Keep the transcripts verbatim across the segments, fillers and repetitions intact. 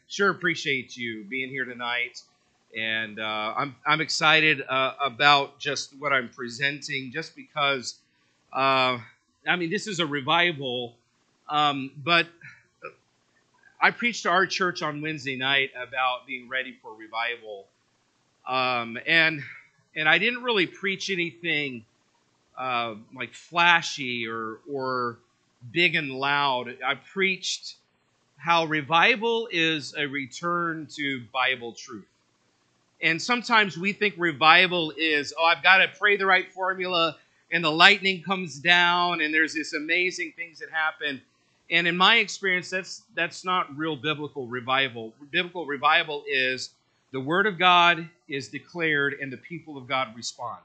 sure appreciate you being here tonight. And uh, I'm, I'm excited uh, about just what I'm presenting, just because, uh, I mean, this is a revival. Um, but I preached to our church on Wednesday night about being ready for revival. Um, and, and I didn't really preach anything uh, like flashy or, or big and loud. I preached how revival is a return to Bible truth. And sometimes we think revival is, oh, I've got to pray the right formula and the lightning comes down and there's this amazing things that happen. And in my experience, that's that's not real biblical revival. Biblical revival is the Word of God is declared and the people of God respond.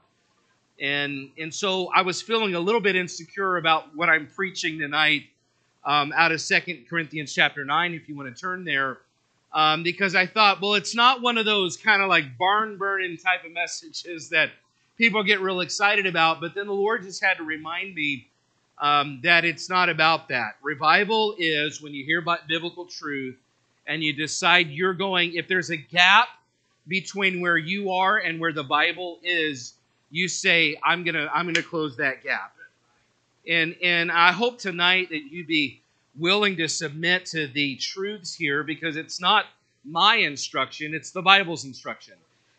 And, and so I was feeling a little bit insecure about what I'm preaching tonight um, out of Second Corinthians chapter nine, if you want to turn there. Um, because I thought, well, it's not one of those kind of like barn burning type of messages that people get real excited about. But then the Lord just had to remind me um, that it's not about that. Revival is when you hear about biblical truth and you decide you're going, if there's a gap between where you are and where the Bible is, you say, I'm gonna, I'm gonna close that gap. And and I hope tonight that you'd be willing to submit to the truths here, because it's not my instruction, it's the Bible's instruction.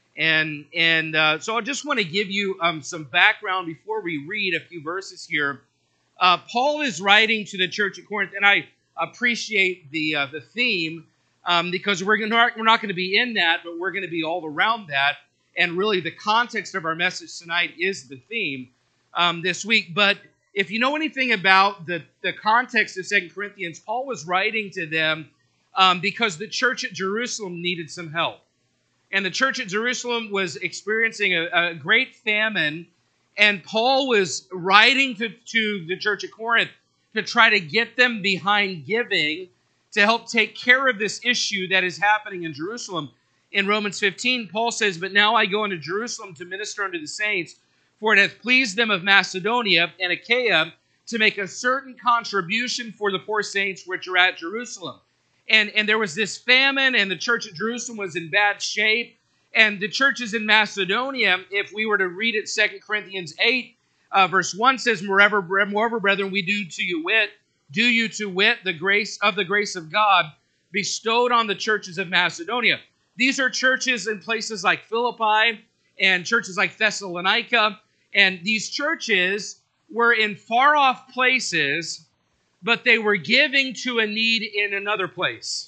And and uh, so I just want to give you um, some background before we read a few verses here. Uh, Paul is writing to the church at Corinth, and I appreciate the uh, the theme um, because we're gonna, we're not going to be in that, but we're going to be all around that. And really, the context of our message tonight is the theme um, this week. But if you know anything about the, the context of Second Corinthians, Paul was writing to them um, because the church at Jerusalem needed some help. And the church at Jerusalem was experiencing a, a great famine, and Paul was writing to, to the church at Corinth to try to get them behind giving to help take care of this issue that is happening in Jerusalem. In Romans fifteen, Paul says, "But now I go into Jerusalem to minister unto the saints, for it hath pleased them of Macedonia and Achaia to make a certain contribution for the poor saints which are at Jerusalem." And, and there was this famine, and the church at Jerusalem was in bad shape. And the churches in Macedonia, if we were to read it, Second Corinthians eight, uh, verse one says, Moreover, moreover, brethren, we do to you wit, do you to wit the grace of the grace of God bestowed on the churches of Macedonia. These are churches in places like Philippi and churches like Thessalonica. And these churches were in far-off places, but they were giving to a need in another place.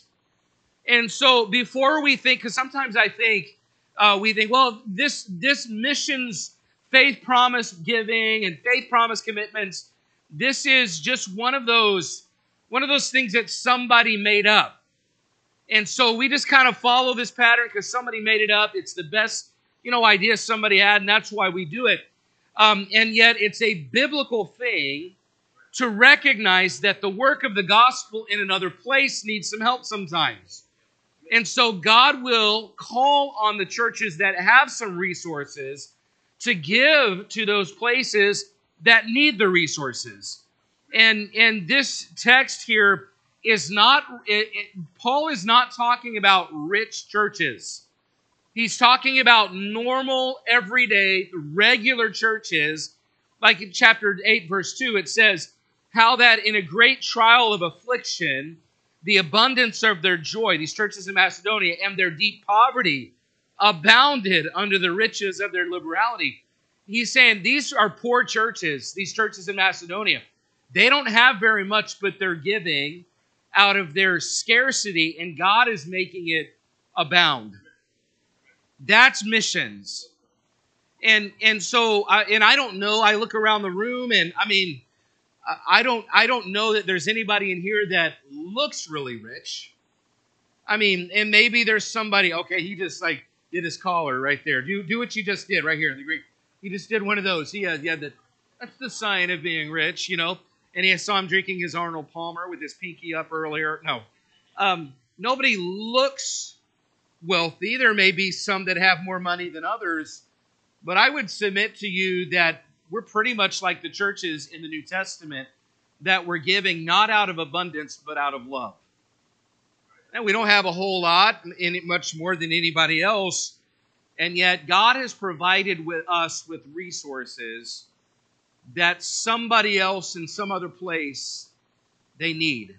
And so before we think, because sometimes I think, uh, we think, well, this, this missions, faith promise giving and faith promise commitments, this is just one of those, one of those things that somebody made up. And so we just kind of follow this pattern because somebody made it up. It's the best, you know, idea somebody had, and that's why we do it. Um, and yet it's a biblical thing to recognize that the work of the gospel in another place needs some help sometimes. And so God will call on the churches that have some resources to give to those places that need the resources. And, and this text here is not, it, it, Paul is not talking about rich churches. He's talking about normal, everyday, regular churches. Like in chapter eight, verse two, it says, how that in a great trial of affliction, the abundance of their joy, these churches in Macedonia, and their deep poverty abounded under the riches of their liberality. He's saying these are poor churches, these churches in Macedonia. They don't have very much, but they're giving out of their scarcity, and God is making it abound. That's missions. And and so, uh, and I don't know, I look around the room, and I mean, I don't I don't know that there's anybody in here that looks really rich. I mean, and maybe there's somebody, okay, he just like did his collar right there. Do, do what you just did right here in the Greek. He just did one of those. He had, he had the, that's the sign of being rich, you know. And he saw him drinking his Arnold Palmer with his pinky up earlier. No. Um, nobody looks wealthy. There may be some that have more money than others. But I would submit to you that we're pretty much like the churches in the New Testament that were giving not out of abundance, but out of love. And we don't have a whole lot, in much more than anybody else. And yet God has provided with us with resources that somebody else in some other place they need.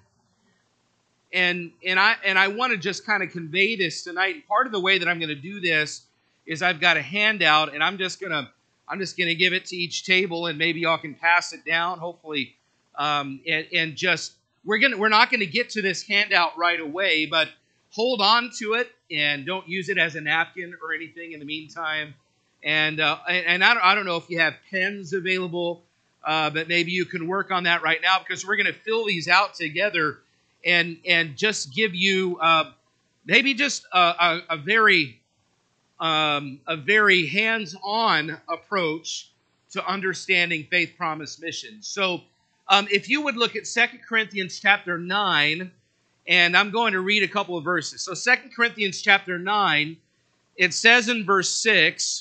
And and I and I want to just kind of convey this tonight. And part of the way that I'm going to do this is I've got a handout, and I'm just gonna I'm just gonna give it to each table, and maybe y'all can pass it down, hopefully. Um, and, and just we're gonna we're not gonna get to this handout right away, but hold on to it and don't use it as a napkin or anything in the meantime. And uh, and, and I don't I don't know if you have pens available, uh, but maybe you can work on that right now, because we're gonna fill these out together and and just give you uh, maybe just a, a, a very um, a very hands-on approach to understanding faith, promise, mission. So um, if you would look at Second Corinthians chapter nine, and I'm going to read a couple of verses. So Second Corinthians chapter nine, it says in verse six,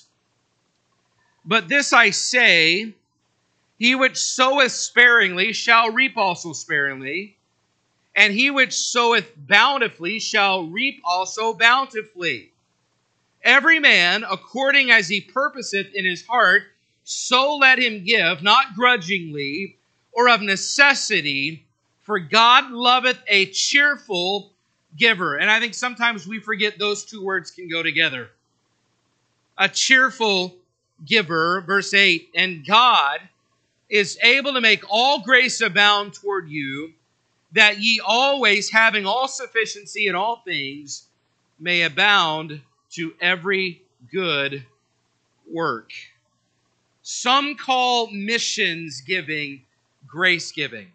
"But this I say, he which soweth sparingly shall reap also sparingly, and he which soweth bountifully shall reap also bountifully. Every man, according as he purposeth in his heart, so let him give, not grudgingly or of necessity, for God loveth a cheerful giver." And I think sometimes we forget those two words can go together. A cheerful giver, verse eight, "And God is able to make all grace abound toward you, that ye always, having all sufficiency in all things, may abound to every good work." Some call missions giving grace giving.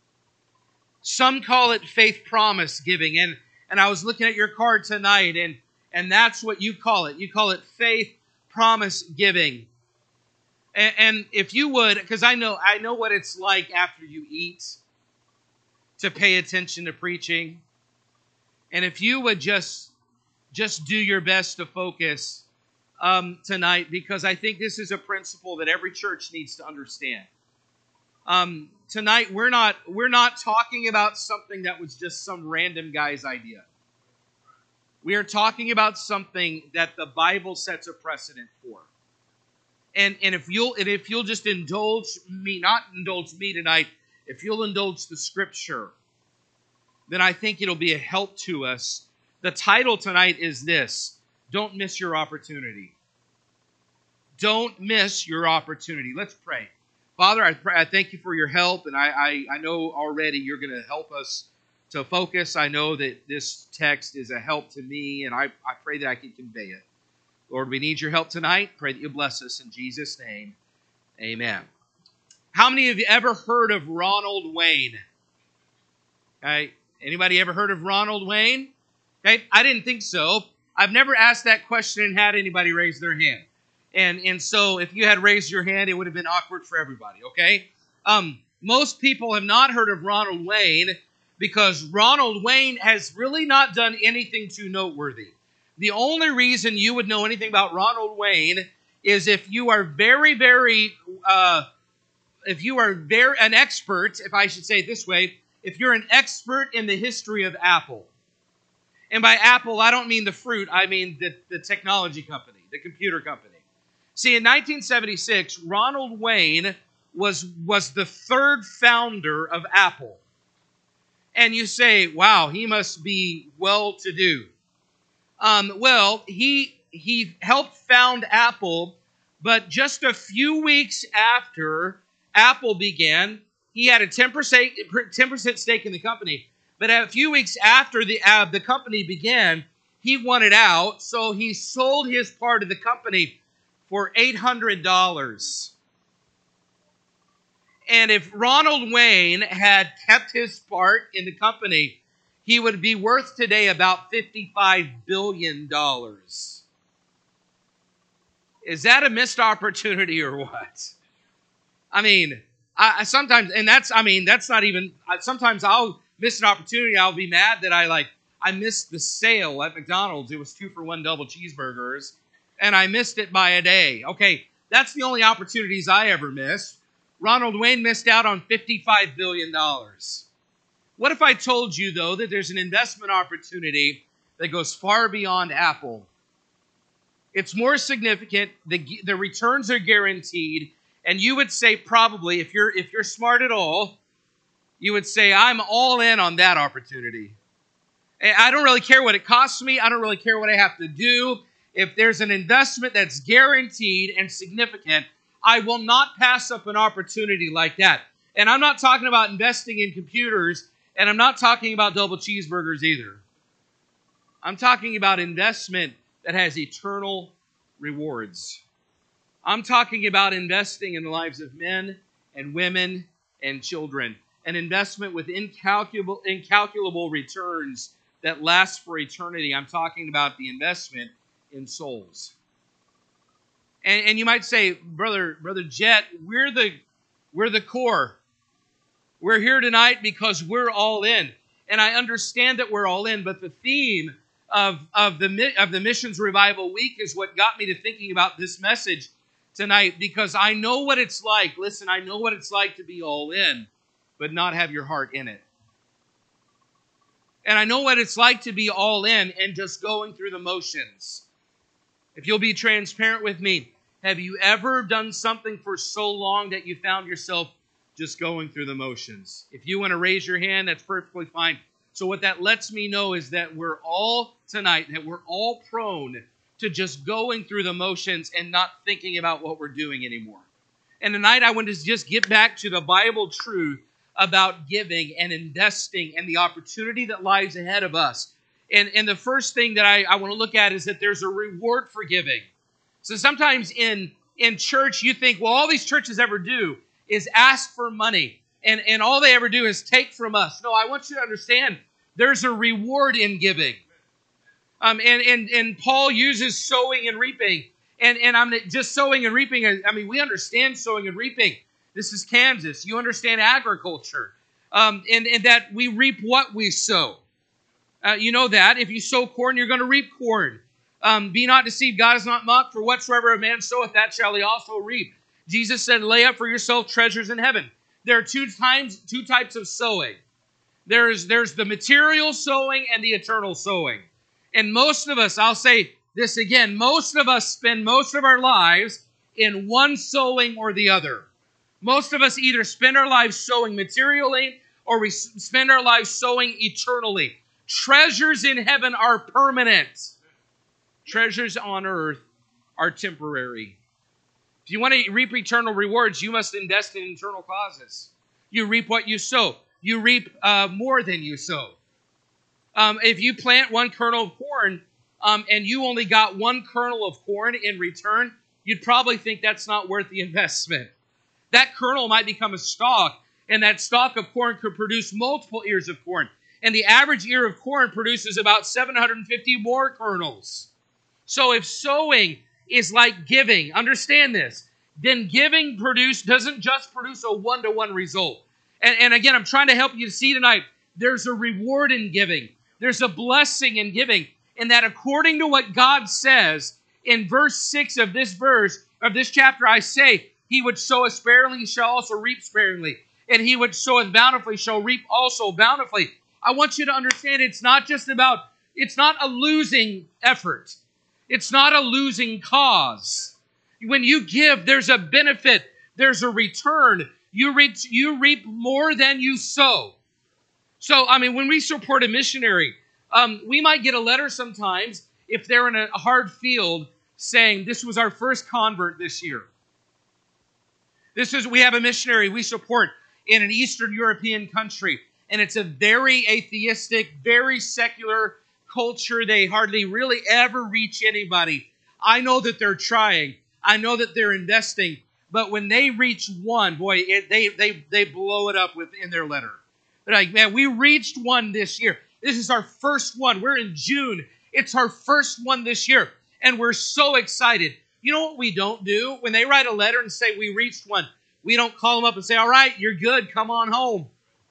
Some call it faith promise giving. And, and I was looking at your card tonight, and, and that's what you call it. You call it faith promise giving. And, and if you would, because I know I know what it's like after you eat to pay attention to preaching. And if you would just Just do your best to focus um, tonight, because I think this is a principle that every church needs to understand. Um, tonight, we're not we're not talking about something that was just some random guy's idea. We are talking about something that the Bible sets a precedent for. And and if you'll and if you'll just indulge me, not indulge me tonight, if you'll indulge the Scripture, then I think it'll be a help to us. The title tonight is this: Don't miss your opportunity. Don't miss your opportunity. Let's pray. Father, I, pray, I thank you for your help, and I, I, I know already you're going to help us to focus. I know that this text is a help to me, and I, I pray that I can convey it. Lord, we need your help tonight. Pray that you bless us in Jesus' name. Amen. How many of you ever heard of Ronald Wayne? Okay. Anybody ever heard of Ronald Wayne? Okay, I didn't think so. I've never asked that question and had anybody raise their hand. And, and so if you had raised your hand, it would have been awkward for everybody, okay? Um, most people have not heard of Ronald Wayne because Ronald Wayne has really not done anything too noteworthy. The only reason you would know anything about Ronald Wayne is if you are very, very, uh, if you are very an expert, if I should say it this way, if you're an expert in the history of Apple. And by Apple, I don't mean the fruit, I mean the, the technology company, the computer company. See, in nineteen seventy-six, Ronald Wayne was, was the third founder of Apple. And you say, wow, he must be well-to-do. Um, well, he, he helped found Apple, but just a few weeks after Apple began, he had a ten percent, ten percent stake in the company. But a few weeks after the uh, the company began, he wanted out, so he sold his part of the company for eight hundred dollars. And if Ronald Wayne had kept his part in the company, he would be worth today about fifty-five billion dollars. Is that a missed opportunity or what? I mean, I, I sometimes, and that's, I mean, that's not even, sometimes I'll miss an opportunity, I'll be mad that I like I missed the sale at McDonald's. It was two for one double cheeseburgers, and I missed it by a day. Okay, that's the only opportunities I ever missed. Ronald Wayne missed out on fifty-five billion dollars. What if I told you, though, that there's an investment opportunity that goes far beyond Apple? It's more significant. The, the returns are guaranteed. And you would say probably, if you're, if you're smart at all, you would say, I'm all in on that opportunity. I don't really care what it costs me. I don't really care what I have to do. If there's an investment that's guaranteed and significant, I will not pass up an opportunity like that. And I'm not talking about investing in computers, and I'm not talking about double cheeseburgers either. I'm talking about investment that has eternal rewards. I'm talking about investing in the lives of men and women and children. An investment with incalculable, incalculable returns that last for eternity. I'm talking about the investment in souls. And, and you might say, Brother, Brother Jet, we're the, we're the core. We're here tonight because we're all in. And I understand that we're all in, but the theme of, of, the, of the Missions Revival Week is what got me to thinking about this message tonight, because I know what it's like. Listen, I know what it's like to be all in, but not have your heart in it. And I know what it's like to be all in and just going through the motions. If you'll be transparent with me, have you ever done something for so long that you found yourself just going through the motions? If you want to raise your hand, that's perfectly fine. So what that lets me know is that we're all tonight, that we're all prone to just going through the motions and not thinking about what we're doing anymore. And tonight I want to just get back to the Bible truth about giving and investing and the opportunity that lies ahead of us. And, and the first thing that I, I want to look at is that there's a reward for giving. So sometimes in, in church, you think, well, all these churches ever do is ask for money. And, and all they ever do is take from us. No, I want you to understand there's a reward in giving. Um, and, and, and Paul uses sowing and reaping. And, and I'm just sowing and reaping. I mean, we understand sowing and reaping. This is Kansas. You understand agriculture. Um, and, and that we reap what we sow. Uh, you know that. If you sow corn, you're going to reap corn. Um, Be not deceived. God is not mocked. For whatsoever a man soweth, that shall he also reap. Jesus said, lay up for yourself treasures in heaven. There are two times, two types of sowing. There's, there's the material sowing and the eternal sowing. And most of us, I'll say this again, most of us spend most of our lives in one sowing or the other. Most of us either spend our lives sowing materially or we spend our lives sowing eternally. Treasures in heaven are permanent. Treasures on earth are temporary. If you want to reap eternal rewards, you must invest in eternal causes. You reap what you sow. You reap uh, more than you sow. Um, if you plant one kernel of corn um, and you only got one kernel of corn in return, you'd probably think that's not worth the investment. That kernel might become a stalk, and that stalk of corn could produce multiple ears of corn. And the average ear of corn produces about seven hundred fifty more kernels. So if sowing is like giving, understand this, then giving produce doesn't just produce a one-to-one result. And, and again, I'm trying to help you to see tonight, there's a reward in giving. There's a blessing in giving. And that according to what God says in verse six of this verse, of this chapter, I say, he would sow sparingly, shall also reap sparingly. And he would sow bountifully, shall reap also bountifully. I want you to understand it's not just about, it's not a losing effort. It's not a losing cause. When you give, there's a benefit. There's a return. You reap, you reap more than you sow. So, I mean, when we support a missionary, um, we might get a letter sometimes if they're in a hard field saying, this was our first convert this year. This is, we have a missionary we support in an Eastern European country, and it's a very atheistic, very secular culture. They hardly really ever reach anybody. I know that they're trying. I know that they're investing. But when they reach one, boy, it, they, they, they blow it up with, in their letter. They're like, man, we reached one this year. This is our first one. We're in June. It's our first one this year. And we're so excited. You know what we don't do? When they write a letter and say we reached one, we don't call them up and say, all right, you're good, come on home.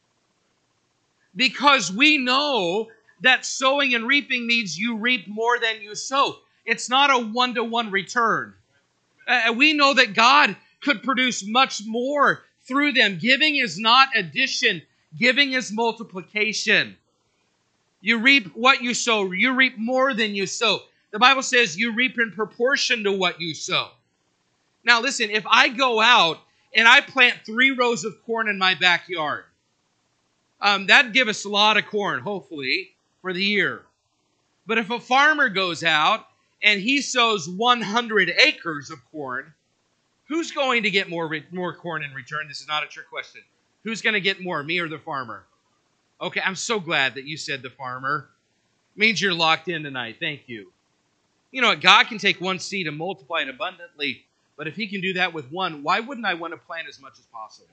Because we know that sowing and reaping means you reap more than you sow. It's not a one-to-one return. Uh, we know that God could produce much more through them. Giving is not addition. Giving is multiplication. You reap what you sow. You reap more than you sow. The Bible says you reap in proportion to what you sow. Now listen, if I go out and I plant three rows of corn in my backyard, um, that'd give us a lot of corn, hopefully, for the year. But if a farmer goes out and he sows one hundred acres of corn, who's going to get more, more corn in return? This is not a trick question. Who's going to get more, me or the farmer? Okay, I'm so glad that you said the farmer. Means you're locked in tonight. Thank you. You know what? God can take one seed and multiply it abundantly, but if he can do that with one, why wouldn't I want to plant as much as possible?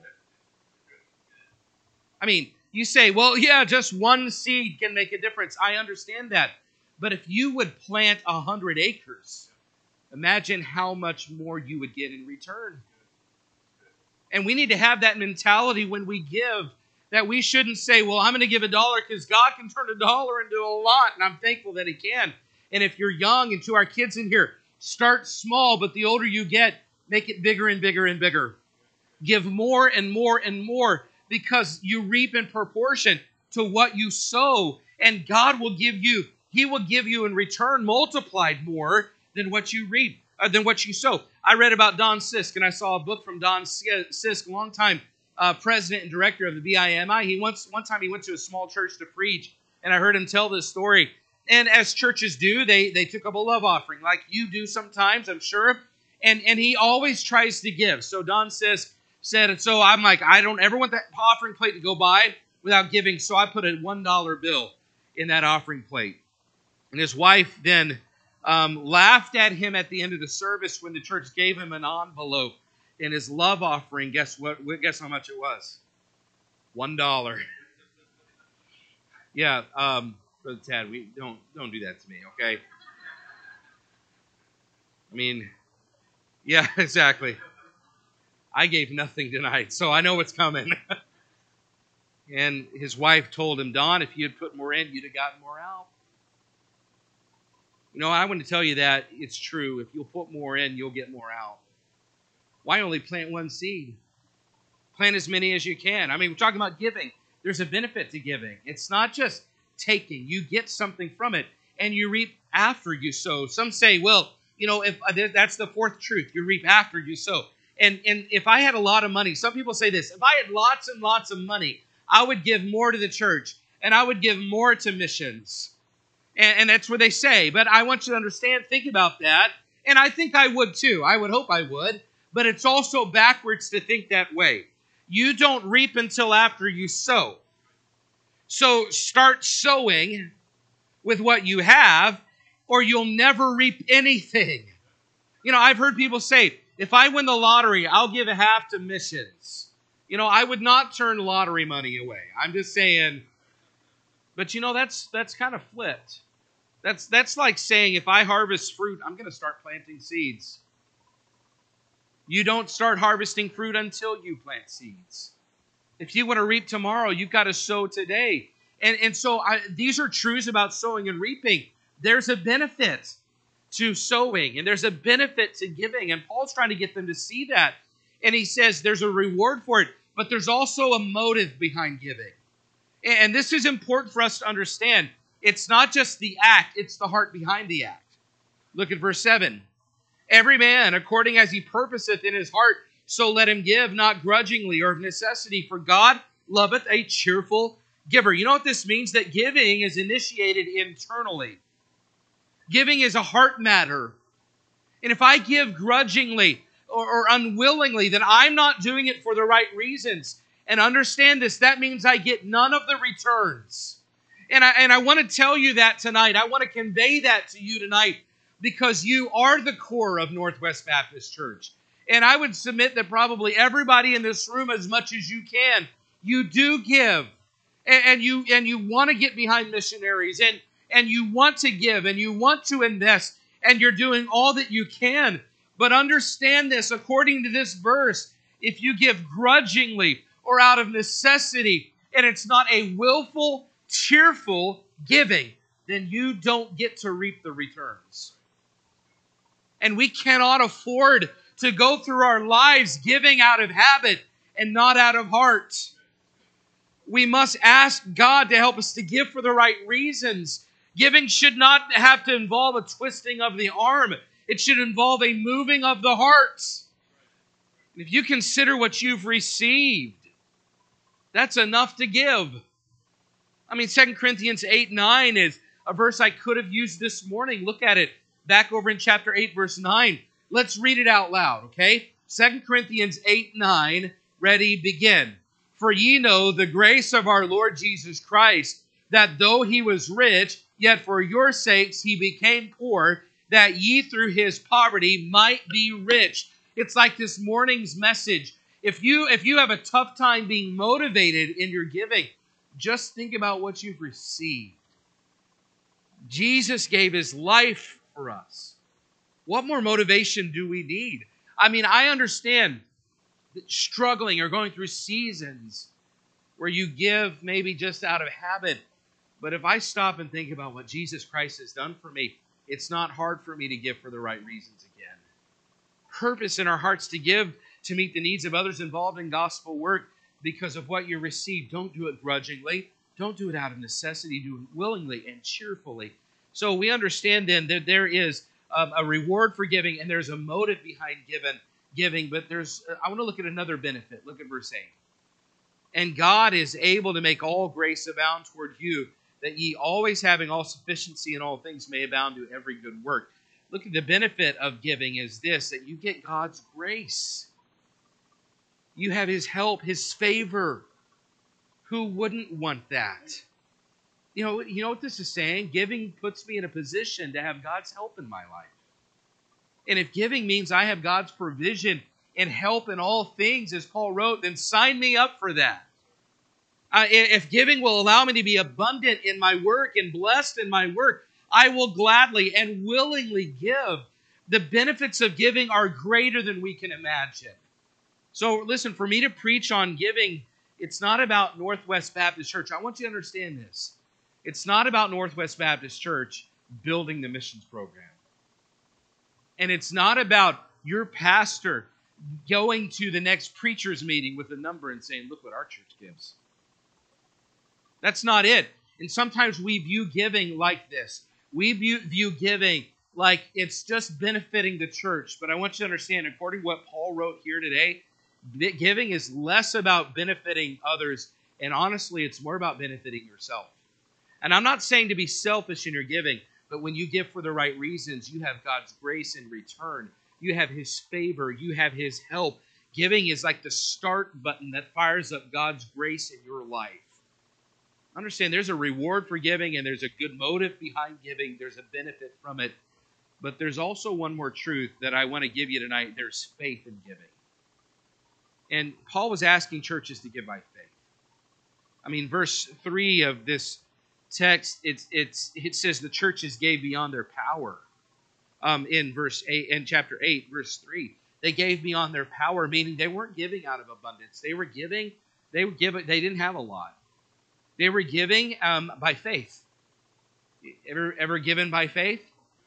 I mean, you say, well, yeah, just one seed can make a difference. I understand that. But if you would plant a hundred acres, imagine how much more you would get in return. And we need to have that mentality when we give, that we shouldn't say, well, I'm going to give a dollar because God can turn a dollar into a lot, and I'm thankful that he can. And if you're young, and to our kids in here, start small, but the older you get, make it bigger and bigger and bigger. Give more and more and more, because you reap in proportion to what you sow, and God will give you, he will give you in return multiplied more than what you reap, uh, than what you sow. I read about Don Sisk, and I saw a book from Don Sisk, a long time uh, president and director of the B I M I. He once, one time he went to a small church to preach, and I heard him tell this story. And as churches do, they, they took up a love offering, like you do sometimes, I'm sure. And, and he always tries to give. So Don Sisk said, and so I'm like, I don't ever want that offering plate to go by without giving, so I put a one dollar bill in that offering plate. And his wife then um, laughed at him at the end of the service when the church gave him an envelope in his love offering. Guess what? Guess how much it was? One dollar. Yeah, um, Brother Tad, we don't don't do that to me, okay? I mean, yeah, exactly. I gave nothing tonight, so I know what's coming. And his wife told him, Don, if you had put more in, you'd have gotten more out. You know, I want to tell you that it's true. If you'll put more in, you'll get more out. Why only plant one seed? Plant as many as you can. I mean, we're talking about giving. There's a benefit to giving. It's not just taking. You get something from it, and you reap after you sow. Some say, well, you know, if uh, that's the fourth truth. You reap after you sow. And, and if I had a lot of money, some people say this, if I had lots and lots of money, I would give more to the church, and I would give more to missions. And, and that's what they say. But I want you to understand, think about that. And I think I would too. I would hope I would. But it's also backwards to think that way. You don't reap until after you sow. So start sowing with what you have, or you'll never reap anything. You know, I've heard people say, if I win the lottery, I'll give a half to missions. You know, I would not turn lottery money away. I'm just saying, but you know, that's that's kind of flipped. That's that's like saying, if I harvest fruit, I'm going to start planting seeds. You don't start harvesting fruit until you plant seeds. If you want to reap tomorrow, you've got to sow today. And, and so I, these are truths about sowing and reaping. There's a benefit to sowing, and there's a benefit to giving. And Paul's trying to get them to see that. And he says there's a reward for it, but there's also a motive behind giving. And this is important for us to understand. It's not just the act, it's the heart behind the act. Look at verse seven. Every man, according as he purposeth in his heart, so let him give, not grudgingly or of necessity, for God loveth a cheerful giver. You know what this means? That giving is initiated internally. Giving is a heart matter. And if I give grudgingly or, or unwillingly, then I'm not doing it for the right reasons. And understand this, that means I get none of the returns. And I, and I want to tell you that tonight. I want to convey that to you tonight, because you are the core of Northwest Baptist Church. And I would submit that probably everybody in this room, as much as you can, you do give. And, and you and you want to get behind missionaries. And, and you want to give. And you want to invest. And you're doing all that you can. But understand this, according to this verse, if you give grudgingly or out of necessity, and it's not a willful, cheerful giving, then you don't get to reap the returns. And we cannot afford to go through our lives giving out of habit and not out of heart. We must ask God to help us to give for the right reasons. Giving should not have to involve a twisting of the arm. It should involve a moving of the heart. If you consider what you've received, that's enough to give. I mean, Second Corinthians eight nine is a verse I could have used this morning. Look at it back over in chapter eight, verse nine. Let's read it out loud, okay? Second Corinthians eight nine, ready, begin. For ye know the grace of our Lord Jesus Christ, that though he was rich, yet for your sakes he became poor, that ye through his poverty might be rich. It's like this morning's message. If you, if you have a tough time being motivated in your giving, just think about what you've received. Jesus gave his life for us. What more motivation do we need? I mean, I understand that struggling or going through seasons where you give maybe just out of habit. But if I stop and think about what Jesus Christ has done for me, it's not hard for me to give for the right reasons again. Purpose in our hearts to give to meet the needs of others involved in gospel work because of what you receive. Don't do it grudgingly. Don't do it out of necessity. Do it willingly and cheerfully. So we understand then that there is um, a reward for giving and there's a motive behind giving. Giving, but there's. I want to look at another benefit. Look at verse eight. And God is able to make all grace abound toward you, that ye always having all sufficiency in all things may abound to every good work. Look at the benefit of giving is this, that you get God's grace. You have his help, his favor. Who wouldn't want that? You know, you know what this is saying? Giving puts me in a position to have God's help in my life. And if giving means I have God's provision and help in all things, as Paul wrote, then sign me up for that. Uh, if giving will allow me to be abundant in my work and blessed in my work, I will gladly and willingly give. The benefits of giving are greater than we can imagine. So listen, for me to preach on giving, it's not about Northwest Baptist Church. I want you to understand this. It's not about Northwest Baptist Church building the missions program. And it's not about your pastor going to the next preacher's meeting with a number and saying, look what our church gives. That's not it. And sometimes we view giving like this. We view, view giving like it's just benefiting the church. But I want you to understand, according to what Paul wrote here today, giving is less about benefiting others. And honestly, it's more about benefiting yourself. And I'm not saying to be selfish in your giving, but when you give for the right reasons, you have God's grace in return. You have his favor. You have his help. Giving is like the start button that fires up God's grace in your life. Understand, there's a reward for giving and there's a good motive behind giving. There's a benefit from it. But there's also one more truth that I want to give you tonight. There's faith in giving. And Paul was asking churches to give by faith. I mean, verse three of this text, it's, it's, it says the churches gave beyond their power. Um, in verse eight, in chapter eight, verse three, they gave beyond their power, meaning they weren't giving out of abundance. They were giving, they were giving, they didn't have a lot. They were giving um, by faith. Ever, ever given by faith?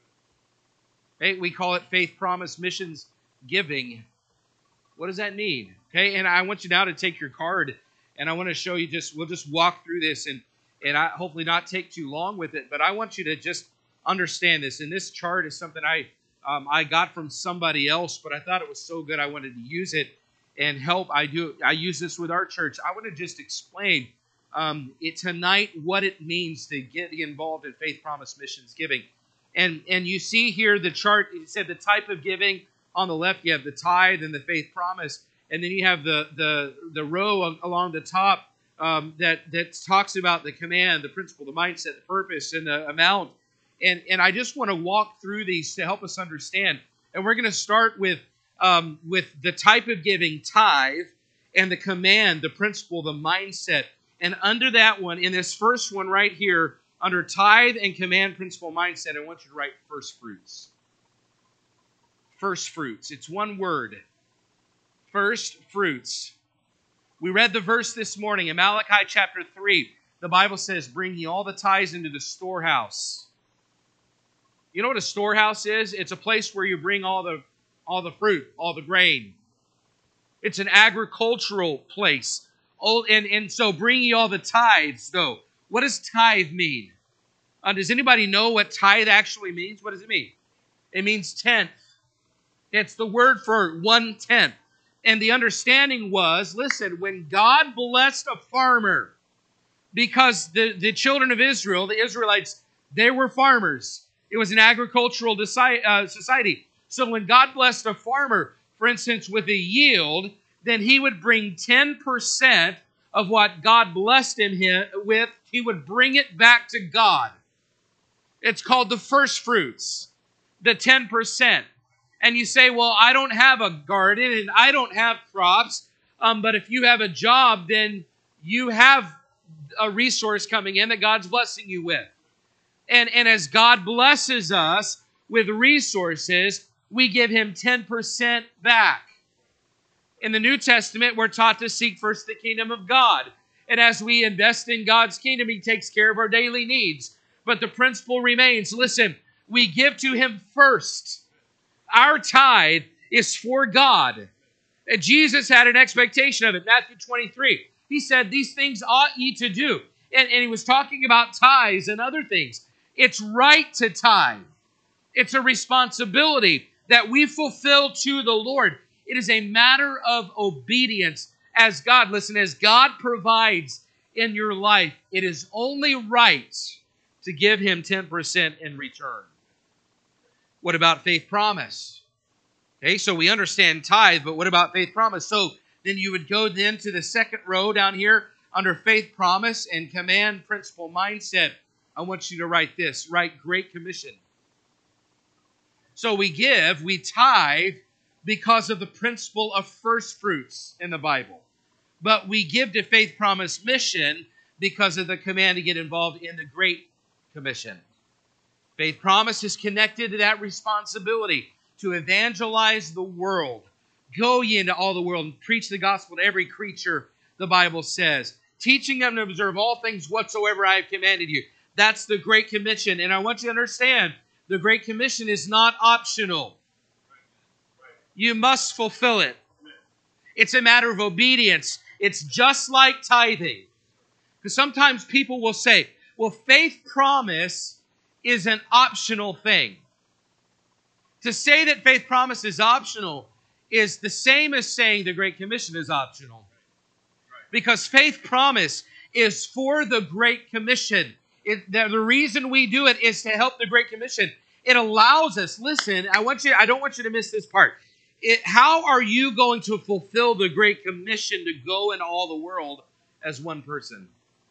Okay, we call it faith, promise, missions, giving. What does that mean? Okay, and I want you now to take your card, and I want to show you just, we'll just walk through this, and, and I hopefully not take too long with it, but I want you to just understand this. And this chart is something I um, I got from somebody else, but I thought it was so good I wanted to use it and help. I do. I use this with our church. I want to just explain um, it tonight what it means to get involved in faith, promise, missions, giving. And and you see here the chart. It said the type of giving on the left. You have the tithe and the faith promise, and then you have the the the row along the top um, that that talks about the command, the principle, the mindset, the purpose, and the amount. And and I just want to walk through these to help us understand. And we're going to start with um, with the type of giving, tithe, and the command, the principle, the mindset. And under that one, in this first one right here, under tithe and command, principle, mindset, I want you to write first fruits. First fruits. It's one word. First fruits. We read the verse this morning in Malachi chapter three. The Bible says, bring ye all the tithes into the storehouse. You know what a storehouse is? It's a place where you bring all the all the fruit, all the grain. It's an agricultural place. Old, and, and so bring ye all the tithes, though. What does tithe mean? Uh, does anybody know what tithe actually means? What does it mean? It means tenth. It's the word for one-tenth. And the understanding was, listen, when God blessed a farmer, because the, the children of Israel, the Israelites, they were farmers. It was an agricultural deci- uh, society. So when God blessed a farmer, for instance, with a yield, then he would bring ten percent of what God blessed him with, he would bring it back to God. It's called the first fruits, the ten percent. And you say, well, I don't have a garden and I don't have crops, um, but if you have a job, then you have a resource coming in that God's blessing you with. And, and as God blesses us with resources, we give him ten percent back. In the New Testament, we're taught to seek first the kingdom of God. And as we invest in God's kingdom, he takes care of our daily needs. But the principle remains, listen, we give to him first. Our tithe is for God. And Jesus had an expectation of it. Matthew twenty-three, he said, these things ought ye to do. And, and he was talking about tithes and other things. It's right to tithe. It's a responsibility that we fulfill to the Lord. It is a matter of obedience as God, listen, as God provides in your life, it is only right to give him ten percent in return. What about faith promise? Okay, so we understand tithe, but what about faith promise? So then you would go then to the second row down here under faith promise and command principle mindset. I want you to write this, write Great Commission. So we give, we tithe because of the principle of first fruits in the Bible. But we give to Faith Promise Mission because of the command to get involved in the Great Commission. Faith Promise is connected to that responsibility to evangelize the world. Go ye into all the world and preach the gospel to every creature, the Bible says. Teaching them to observe all things whatsoever I have commanded you. That's the Great Commission. And I want you to understand, the Great Commission is not optional. You must fulfill it. It's a matter of obedience. It's just like tithing. Because sometimes people will say, well, faith promise is an optional thing. To say that faith promise is optional is the same as saying the Great Commission is optional. Because faith promise is for the Great Commission. It, the, the reason we do it is to help the Great Commission. It allows us, listen, I want you, I don't want you to miss this part. It, how are you going to fulfill the Great Commission to go into all the world as one person?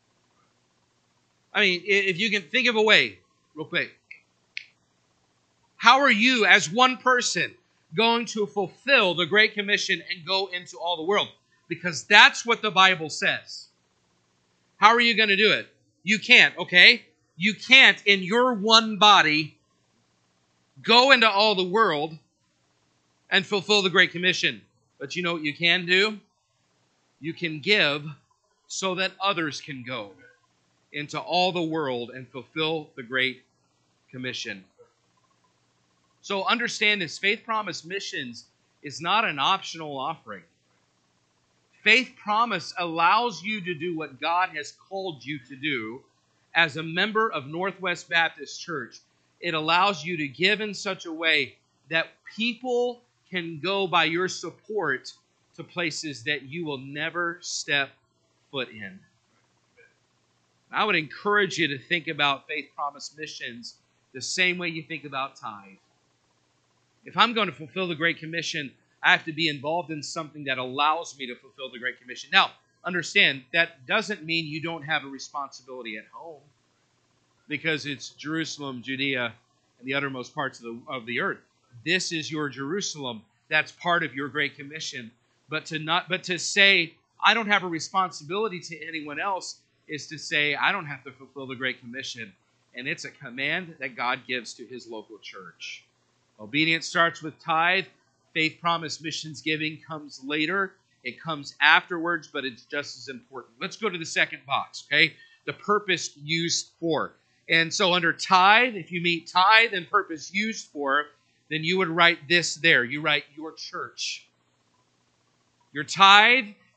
I mean, if you can think of a way, real quick. How are you as one person going to fulfill the Great Commission and go into all the world? Because that's what the Bible says. How are you going to do it? You can't, okay? You can't, in your one body, go into all the world and fulfill the Great Commission. But you know what you can do? You can give so that others can go into all the world and fulfill the Great Commission. So understand this, Faith Promise Missions is not an optional offering. Faith Promise allows you to do what God has called you to do as a member of Northwest Baptist Church. It allows you to give in such a way that people can go by your support to places that you will never step foot in. I would encourage you to think about Faith Promise Missions the same way you think about tithe. If I'm going to fulfill the Great Commission, I have to be involved in something that allows me to fulfill the Great Commission. Now, understand, that doesn't mean you don't have a responsibility at home, because it's Jerusalem, Judea, and the uttermost parts of the, of the earth. This is your Jerusalem. That's part of your Great Commission. But to not, but to say, I don't have a responsibility to anyone else, is to say, I don't have to fulfill the Great Commission. And it's a command that God gives to his local church. Obedience starts with tithe. Faith Promise Missions giving comes later. It comes afterwards, but it's just as important. Let's go to the second box, okay? The purpose used for. And so under tithe, if you meet tithe and purpose used for, then you would write this there. You write your church. Your tithe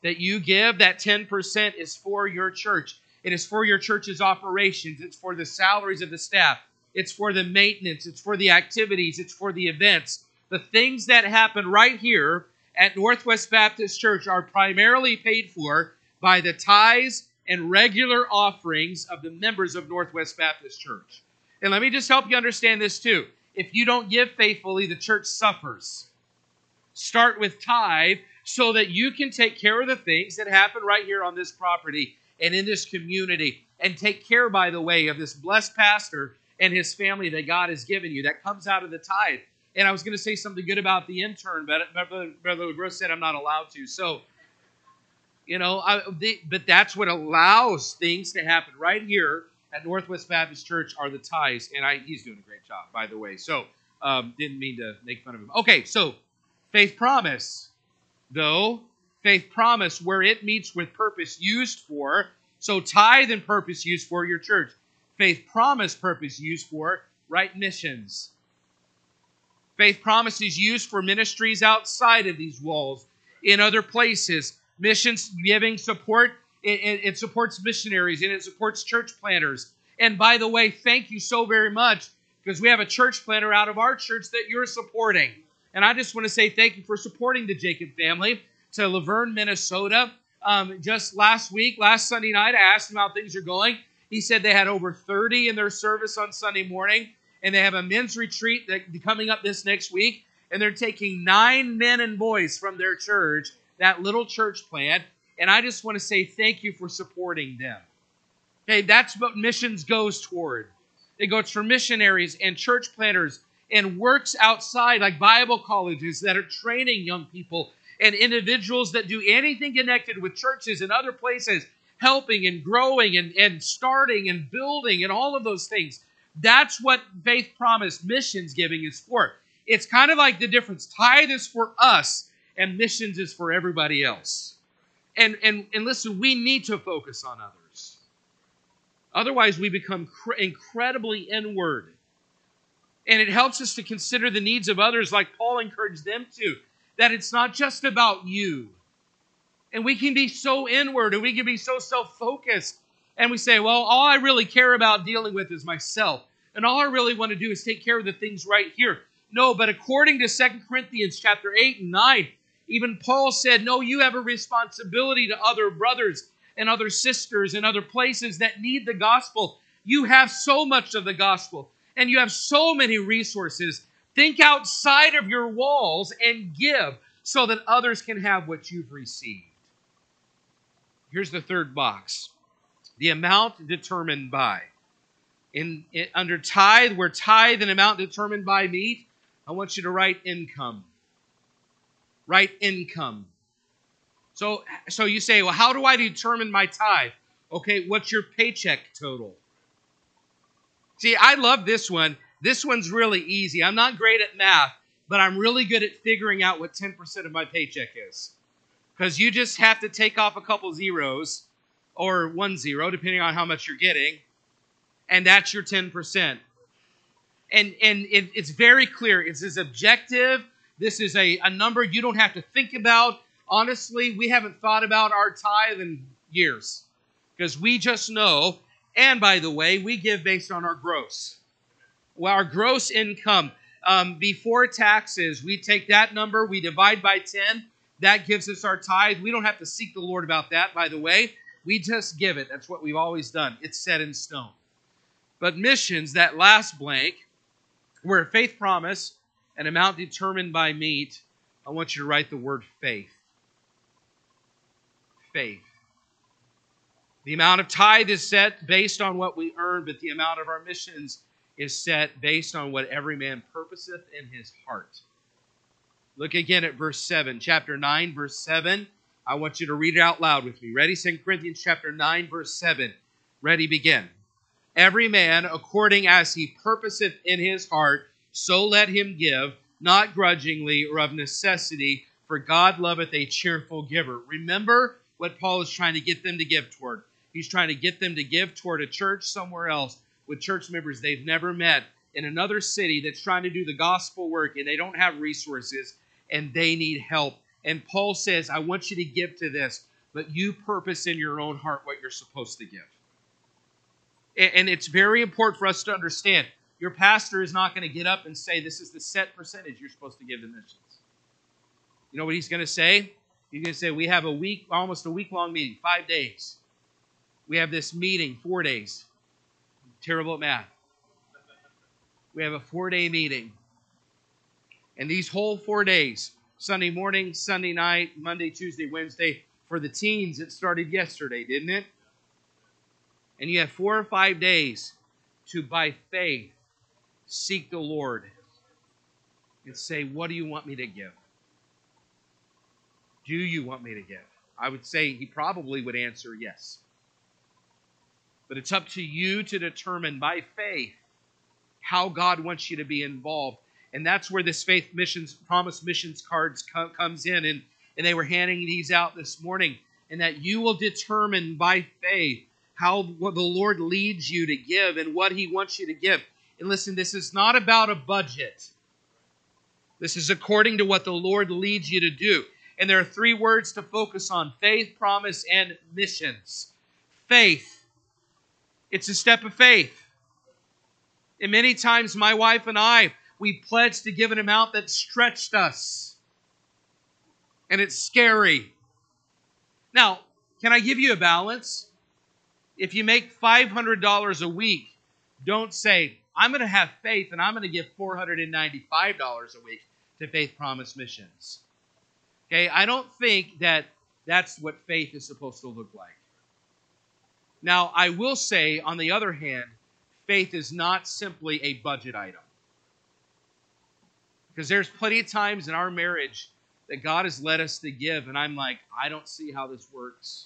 that you give, that ten percent is for your church. It is for your church's operations. It's for the salaries of the staff. It's for the maintenance. It's for the activities. It's for the events. The things that happen right here at Northwest Baptist Church are primarily paid for by the tithes and regular offerings of the members of Northwest Baptist Church. And let me just help you understand this too. If you don't give faithfully, the church suffers. Start with tithe so that you can take care of the things that happen right here on this property and in this community. And take care, by the way, of this blessed pastor and his family that God has given you. That comes out of the tithe. And I was going to say something good about the intern, but Brother LeGros said I'm not allowed to. So, you know, I, they, but that's what allows things to happen right here at Northwest Baptist Church are the tithes. And I, he's doing a great job, by the way. So, um, didn't mean to make fun of him. Okay, so faith promise, though, faith promise where it meets with purpose used for. So tithe and purpose used for your church. Faith promise purpose used for right missions. Faith promise is used for ministries outside of these walls, in other places. Missions giving support, it, it, it supports missionaries and it supports church planters. And by the way, thank you so very much because we have a church planter out of our church that you're supporting. And I just want to say thank you for supporting the Jacob family to Laverne, Minnesota. Um, just last week, last Sunday night, I asked him how things are going. He said they had over thirty in their service on Sunday morning. And they have a men's retreat that coming up this next week. And they're taking nine men and boys from their church, that little church plant. And I just want to say thank you for supporting them. Okay, that's what missions goes toward. It goes for missionaries and church planters and works outside like Bible colleges that are training young people and individuals that do anything connected with churches and other places, helping and growing and, and starting and building and all of those things. That's what faith promise missions giving is for. It's kind of like the difference. Tithe is for us and missions is for everybody else. And, and, and listen, we need to focus on others. Otherwise, we become cr- incredibly inward. And it helps us to consider the needs of others like Paul encouraged them to. That it's not just about you. And we can be so inward and we can be so self-focused. And we say, well, all I really care about dealing with is myself. And all I really want to do is take care of the things right here. No, but according to Second Corinthians chapter eight and nine, even Paul said, no, you have a responsibility to other brothers and other sisters and other places that need the gospel. You have so much of the gospel and you have so many resources. Think outside of your walls and give so that others can have what you've received. Here's the third box. The amount determined by. In, in under tithe, where tithe and amount determined by meet, I want you to write income. Write income. So, so you say, well, how do I determine my tithe? Okay, what's your paycheck total? See, I love this one. This one's really easy. I'm not great at math, but I'm really good at figuring out what ten percent of my paycheck is. Because you just have to take off a couple zeros, or one zero, depending on how much you're getting, and that's your ten percent. And, and it, it's very clear. It's as objective. This is a, a number you don't have to think about. Honestly, we haven't thought about our tithe in years because we just know, and by the way, we give based on our gross. Well, our gross income um, before taxes, we take that number, we divide by ten. That gives us our tithe. We don't have to seek the Lord about that, by the way. We just give it. That's what we've always done. It's set in stone. But missions, that last blank, where faith promise, an amount determined by meat, I want you to write the word faith. Faith. The amount of tithe is set based on what we earn, but the amount of our missions is set based on what every man purposeth in his heart. Look again at verse seven. Chapter nine, verse seven. I want you to read it out loud with me. Ready? Second Corinthians chapter nine, verse seven. Ready, begin. Every man, according as he purposeth in his heart, so let him give, not grudgingly or of necessity, for God loveth a cheerful giver. Remember what Paul is trying to get them to give toward. He's trying to get them to give toward a church somewhere else with church members they've never met in another city that's trying to do the gospel work and they don't have resources and they need help. And Paul says, I want you to give to this but you purpose in your own heart what you're supposed to give. And it's very important for us to understand. Your pastor is not going to get up and say, this is the set percentage you're supposed to give to missions. You know what he's going to say? He's going to say, we have a week, almost a week-long meeting, five days. We have this meeting, four days. I'm terrible at math. We have a four-day meeting. And these whole four days, Sunday morning, Sunday night, Monday, Tuesday, Wednesday, for the teens, it started yesterday, didn't it? And you have four or five days to, by faith, seek the Lord and say, what do you want me to give? Do you want me to give? I would say he probably would answer yes. But it's up to you to determine by faith how God wants you to be involved. And that's where this Faith Missions, Promise Missions cards co- comes in. And, and they were handing these out this morning. And that you will determine by faith how what the Lord leads you to give and what He wants you to give. And listen, this is not about a budget. This is according to what the Lord leads you to do. And there are three words to focus on: faith, promise, and missions. Faith. It's a step of faith. And many times my wife and I, we pledged to give an amount that stretched us. And it's scary. Now, can I give you a balance? If you make five hundred dollars a week, don't say, I'm going to have faith and I'm going to give four hundred ninety-five dollars a week to Faith Promise Missions. Okay, I don't think that that's what faith is supposed to look like. Now, I will say, on the other hand, faith is not simply a budget item. Because there's plenty of times in our marriage that God has led us to give, and I'm like, I don't see how this works.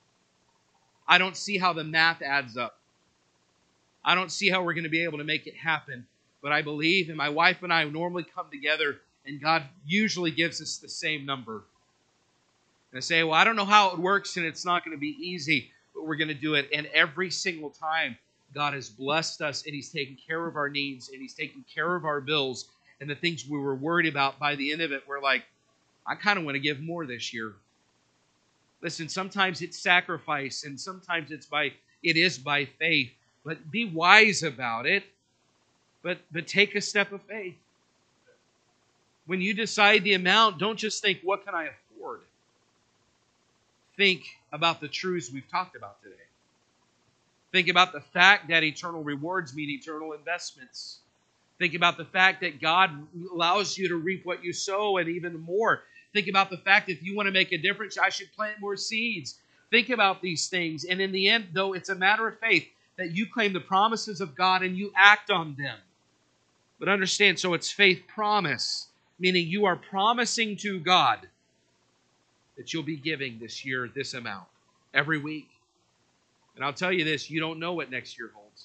I don't see how the math adds up. I don't see how we're going to be able to make it happen. But I believe, and my wife and I normally come together, and God usually gives us the same number. And I say, well, I don't know how it works, and it's not going to be easy, but we're going to do it. And every single time, God has blessed us, and He's taken care of our needs, and He's taken care of our bills, and the things we were worried about. By the end of it, we're like, I kind of want to give more this year. Listen, sometimes it's sacrifice, and sometimes it's by it is by faith. But be wise about it. But but take a step of faith. When you decide the amount, don't just think, what can I afford? Think about the truths we've talked about today. Think about the fact that eternal rewards mean eternal investments. Think about the fact that God allows you to reap what you sow and even more. Think about the fact that if you want to make a difference, I should plant more seeds. Think about these things. And in the end, though, it's a matter of faith that you claim the promises of God and you act on them. But understand, so it's faith promise, meaning you are promising to God that you'll be giving this year this amount every week. And I'll tell you this, you don't know what next year holds.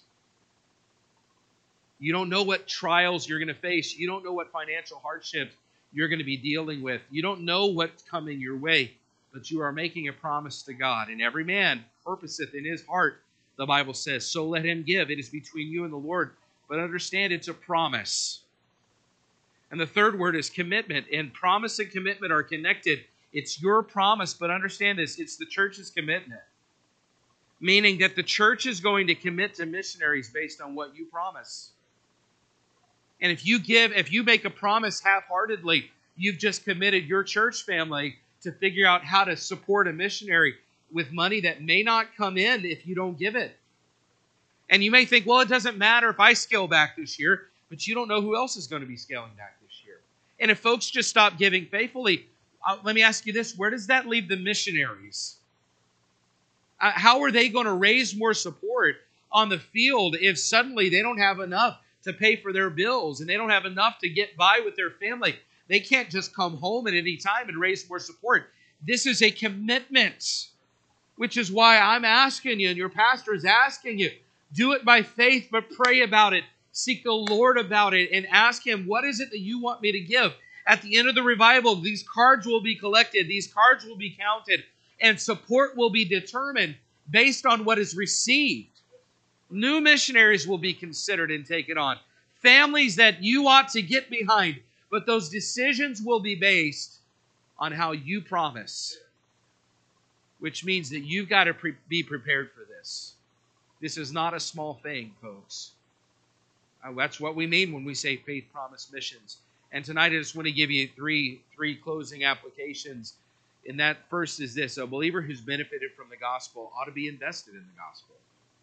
You don't know what trials you're going to face. You don't know what financial hardships you're going to be dealing with. You don't know what's coming your way, but you are making a promise to God. And every man purposeth in his heart, the Bible says, so let him give. It is between you and the Lord. But understand, it's a promise. And the third word is commitment. And promise and commitment are connected. It's your promise, but understand this, it's the church's commitment. Meaning that the church is going to commit to missionaries based on what you promise. And if you give, if you make a promise half-heartedly, you've just committed your church family to figure out how to support a missionary with money that may not come in if you don't give it. And you may think, well, it doesn't matter if I scale back this year, but you don't know who else is going to be scaling back this year. And if folks just stop giving faithfully, uh, let me ask you this, where does that leave the missionaries? Uh, how are they going to raise more support on the field if suddenly they don't have enough to pay for their bills and they don't have enough to get by with their family? They can't just come home at any time and raise more support. This is a commitment, which is why I'm asking you and your pastor is asking you, do it by faith, but pray about it. Seek the Lord about it and ask Him, what is it that you want me to give? At the end of the revival, these cards will be collected, these cards will be counted, and support will be determined based on what is received. New missionaries will be considered and taken on. Families that you ought to get behind, but those decisions will be based on how you promise. which means that you've got to pre- be prepared for this. This is not a small thing, folks. Uh, that's what we mean when we say faith promise missions. And tonight I just want to give you three, three closing applications. And that first is this: a believer who's benefited from the gospel ought to be invested in the gospel.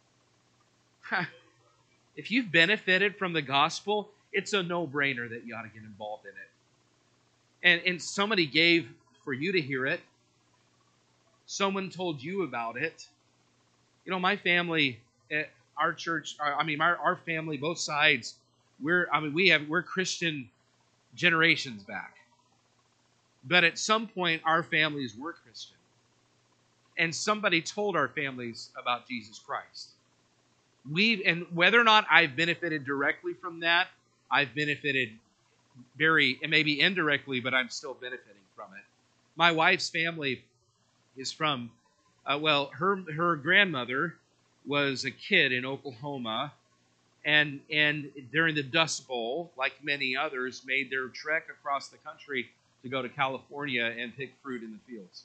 If you've benefited from the gospel, it's a no-brainer that you ought to get involved in it. And, and somebody gave for you to hear it. Someone told you about it. You know, my family, our church, I mean, our, our family, both sides, we're, I mean, we have, we're Christian generations back. But at some point, our families were Christian. And somebody told our families about Jesus Christ. We and whether or not I've benefited directly from that, I've benefited very, and maybe indirectly, but I'm still benefiting from it. My wife's family is from, uh, well, her her grandmother was a kid in Oklahoma, and and during the Dust Bowl, like many others, made their trek across the country to go to California and pick fruit in the fields.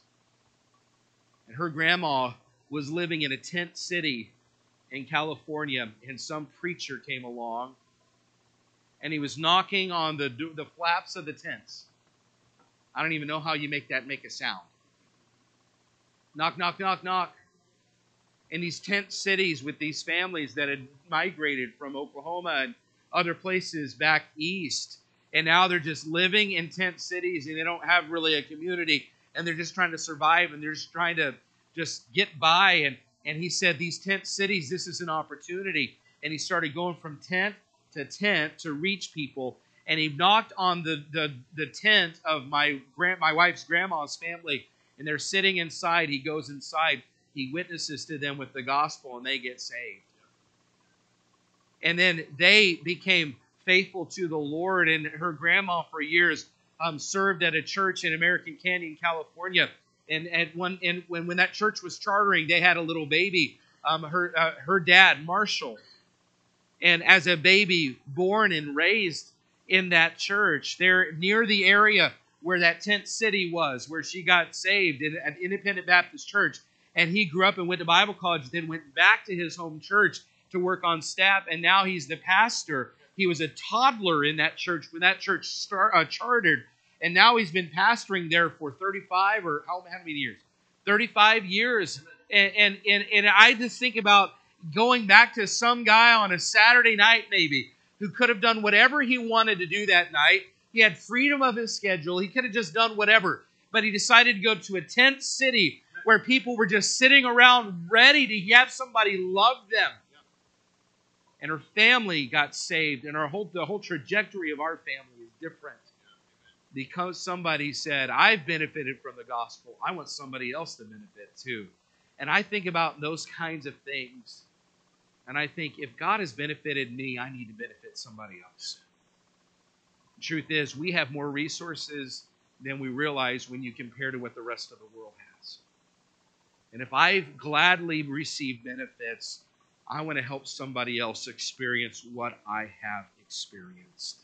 And her grandma was living in a tent city in California, and some preacher came along, and he was knocking on the the flaps of the tents. I don't even know how you make that make a sound. Knock, knock, knock, knock. In these tent cities with these families that had migrated from Oklahoma and other places back east, and now they're just living in tent cities, and they don't have really a community, and they're just trying to survive, and they're just trying to just get by. And And he said, these tent cities, this is an opportunity. And he started going from tent to tent to reach people. And he knocked on the, the, the tent of my grand, my wife's grandma's family. And they're sitting inside. He goes inside. He witnesses to them with the gospel, and they get saved. And then they became faithful to the Lord. And her grandma, for years, um, served at a church in American Canyon, California. And at one, and when, when that church was chartering, they had a little baby, um, her uh, her dad, Marshall. And as a baby born and raised in that church, there near the area where that tent city was, where she got saved in an independent Baptist church. And he grew up and went to Bible college, then went back to his home church to work on staff. And now he's the pastor. He was a toddler in that church when that church start, uh, chartered. And now he's been pastoring there for thirty-five or how, how many years? thirty-five years. And, and, and, and I just think about going back to some guy on a Saturday night maybe who could have done whatever he wanted to do that night. He had freedom of his schedule. He could have just done whatever. But he decided to go to a tent city where people were just sitting around ready to have somebody love them. And her family got saved. And our whole, the whole trajectory of our family is different. Because somebody said, I've benefited from the gospel. I want somebody else to benefit too. And I think about those kinds of things. And I think, if God has benefited me, I need to benefit somebody else. The truth is, we have more resources than we realize when you compare to what the rest of the world has. And if I've gladly received benefits, I want to help somebody else experience what I have experienced.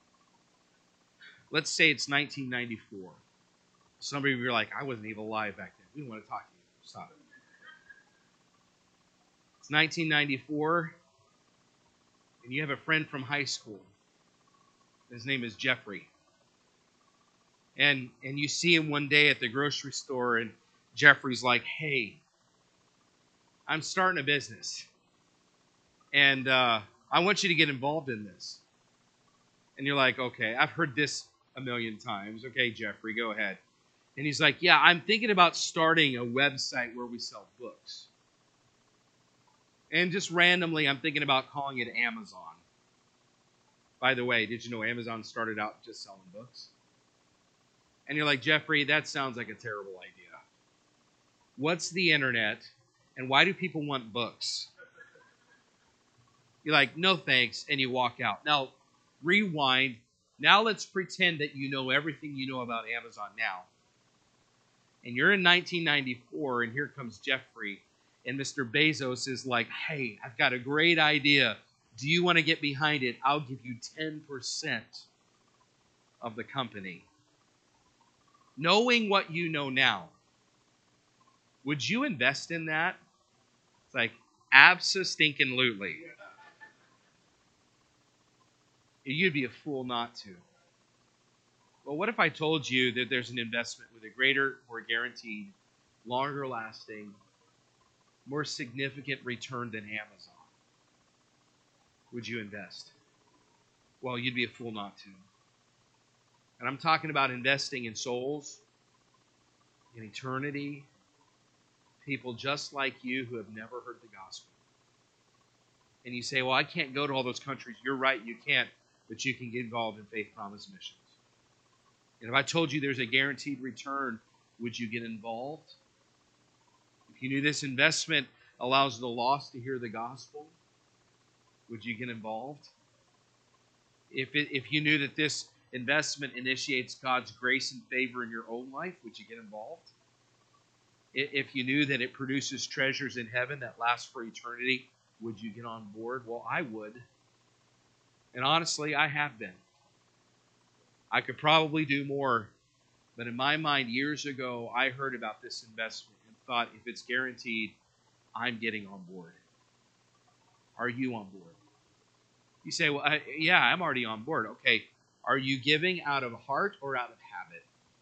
Let's say it's nineteen ninety-four. Some of you are like, I wasn't even alive back then. We don't want to talk to you. Stop it. It's nineteen ninety-four, and you have a friend from high school. His name is Jeffrey. And, and you see him one day at the grocery store, and Jeffrey's like, hey, I'm starting a business. And uh, I want you to get involved in this. And you're like, okay, I've heard this a million times. Okay, Jeffrey, go ahead. And he's like, yeah, I'm thinking about starting a website where we sell books. And just randomly, I'm thinking about calling it Amazon. By the way, did you know Amazon started out just selling books? And you're like, Jeffrey, that sounds like a terrible idea. What's the internet, and why do people want books? You're like, no thanks, and you walk out. Now, rewind. Now let's pretend that you know everything you know about Amazon now. And you're in nineteen ninety-four, and here comes Jeffrey, and Mister Bezos is like, hey, I've got a great idea. Do you want to get behind it? I'll give you ten percent of the company. Knowing what you know now, Would you invest in that? It's like, abso-stinking-lutely. You'd be a fool not to. Well, what if I told you that there's an investment with a greater, more guaranteed, longer lasting, more significant return than Amazon? Would you invest? Well, you'd be a fool not to. And I'm talking about investing in souls, in eternity, people just like you who have never heard the gospel. And you say, well, I can't go to all those countries. You're right, you can't, but you can get involved in Faith Promise Missions. And if I told you there's a guaranteed return, would you get involved? If you knew this investment allows the lost to hear the gospel, would you get involved? If it, if you knew that this investment initiates God's grace and favor in your own life, would you get involved? If you knew that it produces treasures in heaven that last for eternity, would you get on board? Well, I would. And honestly, I have been. I could probably do more, but in my mind, years ago, I heard about this investment and thought, if it's guaranteed, I'm getting on board. Are you on board? You say, well, I, yeah, I'm already on board. Okay, are you giving out of heart or out of habit?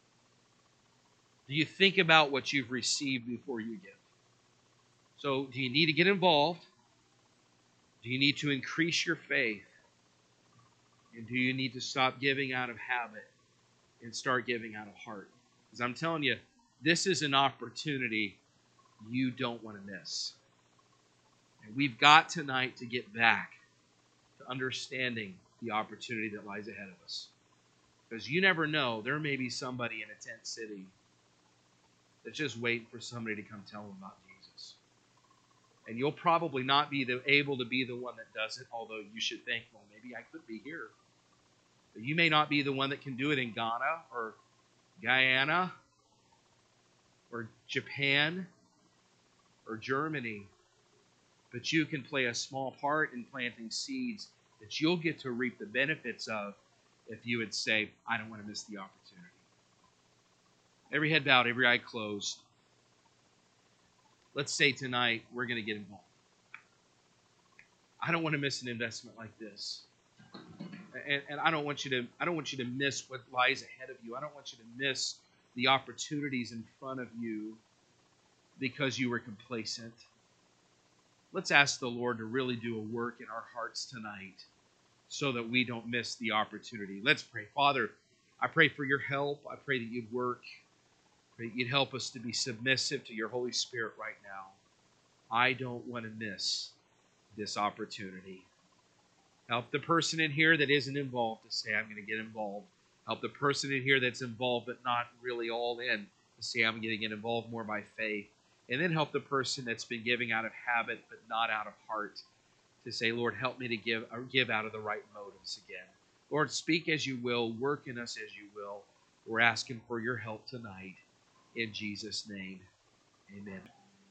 Do you think about what you've received before you give? So, do you need to get involved? Do you need to increase your faith? And do you need to stop giving out of habit and start giving out of heart? Because I'm telling you, this is an opportunity you don't want to miss. And we've got tonight to get back to understanding the opportunity that lies ahead of us. Because you never know, there may be somebody in a tent city that's just waiting for somebody to come tell them about Jesus. And you'll probably not be the, able to be the one that does it, although you should think, well, maybe I could be here. But you may not be the one that can do it in Ghana or Guyana or Japan or Germany. But you can play a small part in planting seeds that you'll get to reap the benefits of if you would say, I don't want to miss the opportunity. Every head bowed, every eye closed. Let's say tonight we're going to get involved. I don't want to miss an investment like this. And, and I don't want you to I don't want you to miss what lies ahead of you. I don't want you to miss the opportunities in front of you because you were complacent. Let's ask the Lord to really do a work in our hearts tonight so that we don't miss the opportunity. Let's pray. Father, I pray for your help. I pray that you'd work. I pray that you'd help us to be submissive to your Holy Spirit right now. I don't want to miss this opportunity. Help the person in here that isn't involved to say, I'm going to get involved. Help the person in here that's involved but not really all in to say, I'm going to get involved more by faith. And then help the person that's been giving out of habit but not out of heart to say, Lord, help me to give or give out of the right motives again. Lord, speak as you will, work in us as you will. We're asking for your help tonight. In Jesus' name, amen.